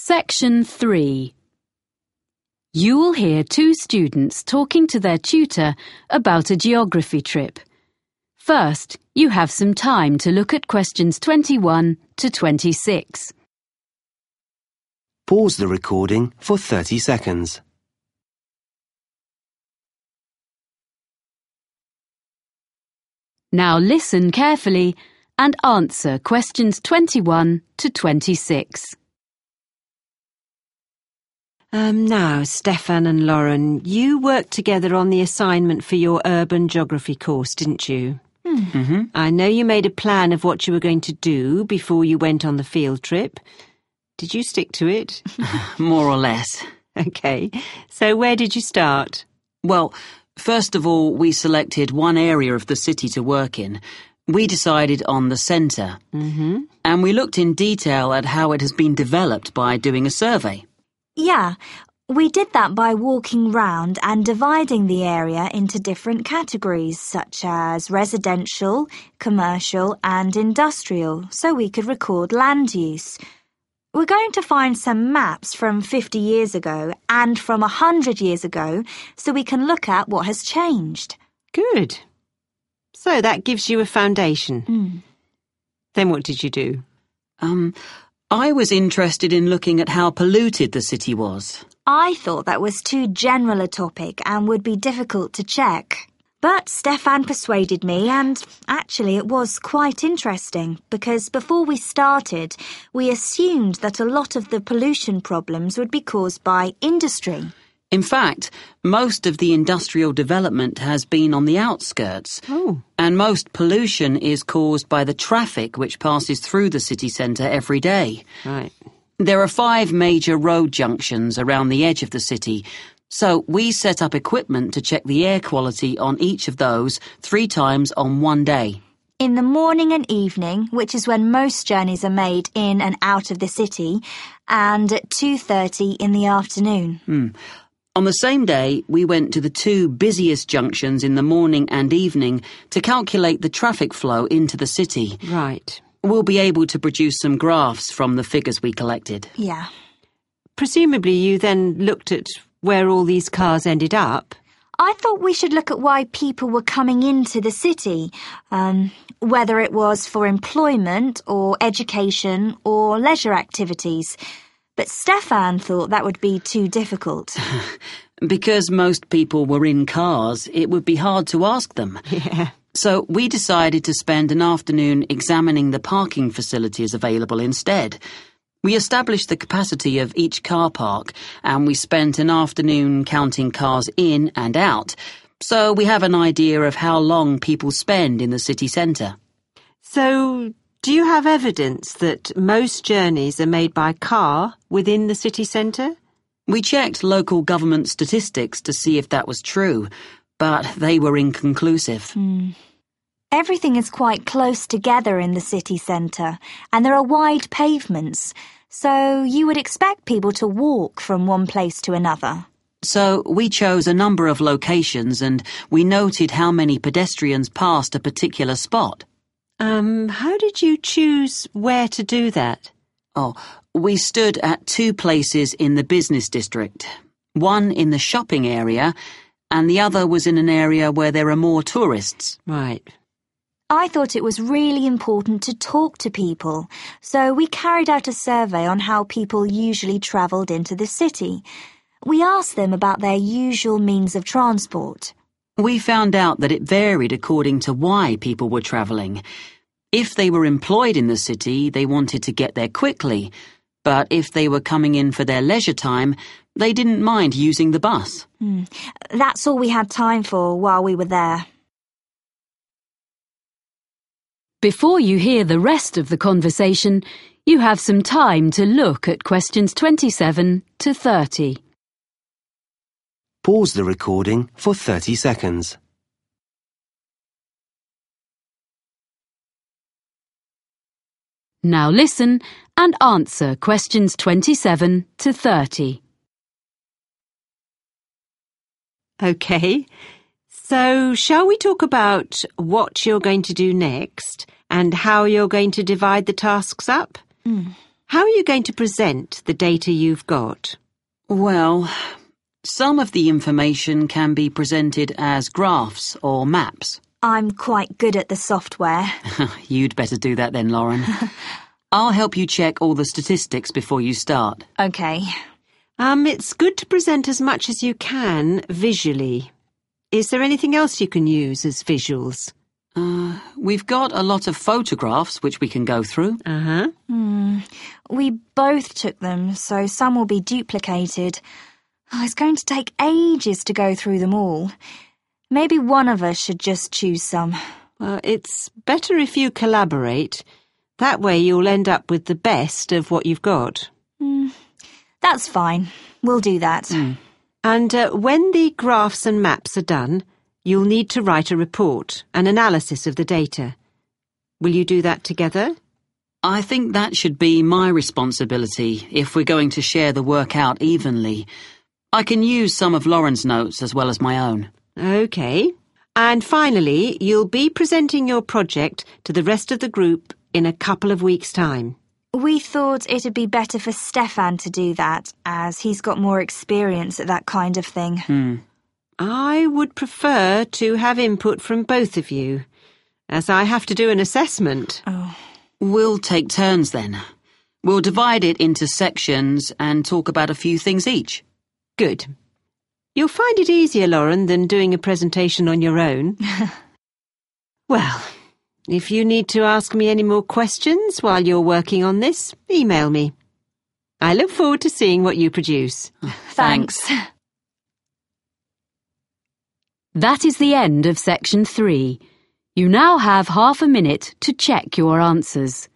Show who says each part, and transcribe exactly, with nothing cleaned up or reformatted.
Speaker 1: Section three. You will hear two students talking to their tutor about a geography trip. First, you have some time to look at questions twenty-one to twenty-six.
Speaker 2: Pause the recording for thirty seconds.
Speaker 1: Now listen carefully and answer questions twenty-one to twenty-six.
Speaker 3: Um, now, Stefan and Lauren, you worked together on the assignment for your urban geography course, didn't you?
Speaker 4: Hmm.
Speaker 2: Mm-hmm.
Speaker 3: I know you made a plan of what you were going to do before you went on the field trip. Did you stick to it?
Speaker 4: More or less.
Speaker 3: OK. So where did you start?
Speaker 4: Well, first of all, we selected one area of the city to work in. We decided on the centre.
Speaker 3: Mm-hmm.
Speaker 4: And we looked in detail at how it has been developed by doing a survey.
Speaker 5: Yeah, we did that by walking round and dividing the area into different categories such as residential, commercial and industrial, so we could record land use. We're going to find some maps from fifty years ago and from one hundred years ago so we can look at what has changed.
Speaker 3: Good. So that gives you a foundation.
Speaker 5: Mm.
Speaker 3: Then what did you do?
Speaker 4: Um, I was interested in looking at how polluted the city was.
Speaker 5: I thought that was too general a topic and would be difficult to check. But Stefan persuaded me and actually it was quite interesting because before we started, we assumed that a lot of the pollution problems would be caused by industry.
Speaker 4: In fact, most of the industrial development has been on the outskirts.
Speaker 3: Oh.
Speaker 4: And most pollution is caused by the traffic which passes through the city centre every day.
Speaker 3: Right.
Speaker 4: There are five major road junctions around the edge of the city, so we set up equipment to check the air quality on each of those three times on one day.
Speaker 5: In the morning and evening, which is when most journeys are made in and out of the city, and at two thirty in the afternoon.
Speaker 4: Hmm. On the same day, we went to the two busiest junctions in the morning and evening to calculate the traffic flow into the city.
Speaker 3: Right.
Speaker 4: We'll be able to produce some graphs from the figures we collected.
Speaker 5: Yeah.
Speaker 3: Presumably you then looked at where all these cars ended up.
Speaker 5: I thought we should look at why people were coming into the city, um, whether it was for employment or education or leisure activities. But Stefan thought that would be too difficult.
Speaker 4: Because most people were in cars, it would be hard to ask them.
Speaker 3: Yeah.
Speaker 4: So we decided to spend an afternoon examining the parking facilities available instead. We established the capacity of each car park, and we spent an afternoon counting cars in and out, so we have an idea of how long people spend in the city centre.
Speaker 3: So, do you have evidence that most journeys are made by car within the city centre?
Speaker 4: We checked local government statistics to see if that was true, but they were inconclusive.
Speaker 5: Mm. Everything is quite close together in the city centre, and there are wide pavements, so you would expect people to walk from one place to another.
Speaker 4: So we chose a number of locations and we noted how many pedestrians passed a particular spot.
Speaker 3: Um, how did you choose where to do that?
Speaker 4: Oh, we stood at two places in the business district. One in the shopping area and the other was in an area where there are more tourists.
Speaker 3: Right.
Speaker 5: I thought it was really important to talk to people, so we carried out a survey on how people usually travelled into the city. We asked them about their usual means of transport.
Speaker 4: We found out that it varied according to why people were travelling. If they were employed in the city, they wanted to get there quickly, but if they were coming in for their leisure time, they didn't mind using the bus.
Speaker 5: Hmm. That's all we had time for while we were there.
Speaker 1: Before you hear the rest of the conversation, you have some time to look at questions twenty-seven to thirty.
Speaker 2: Pause the recording for thirty seconds.
Speaker 1: Now listen and answer questions twenty-seven to thirty.
Speaker 3: OK. So, shall we talk about what you're going to do next and how you're going to divide the tasks up?
Speaker 5: Mm.
Speaker 3: How are you going to present the data you've got?
Speaker 4: Well, some of the information can be presented as graphs or maps.
Speaker 5: I'm quite good at the software.
Speaker 4: You'd better do that then, Lauren. I'll help you check all the statistics before you start.
Speaker 5: OK.
Speaker 3: Um, it's good to present as much as you can visually. Is there anything else you can use as visuals?
Speaker 4: Uh, we've got a lot of photographs which we can go through.
Speaker 3: Uh-huh.
Speaker 5: Hmm. We both took them, so some will be duplicated. Oh, it's going to take ages to go through them all. Maybe one of us should just choose some.
Speaker 3: Well, it's better if you collaborate. That way you'll end up with the best of what you've got.
Speaker 5: Mm, that's fine. We'll do that.
Speaker 4: Mm.
Speaker 3: And uh, when the graphs and maps are done, you'll need to write a report, an analysis of the data. Will you do that together?
Speaker 4: I think that should be my responsibility if we're going to share the work out evenly. I can use some of Lauren's notes as well as my own.
Speaker 3: OK. And finally, you'll be presenting your project to the rest of the group in a couple of weeks' time.
Speaker 5: We thought it'd be better for Stefan to do that, as he's got more experience at that kind of thing.
Speaker 4: Hmm.
Speaker 3: I would prefer to have input from both of you, as I have to do an assessment.
Speaker 5: Oh.
Speaker 4: We'll take turns then. We'll divide it into sections and talk about a few things each.
Speaker 3: Good. You'll find it easier, Lauren, than doing a presentation on your own. Well, if you need to ask me any more questions while you're working on this, email me. I look forward to seeing what you produce.
Speaker 5: Thanks.
Speaker 1: That is the end of section three. You now have half a minute to check your answers.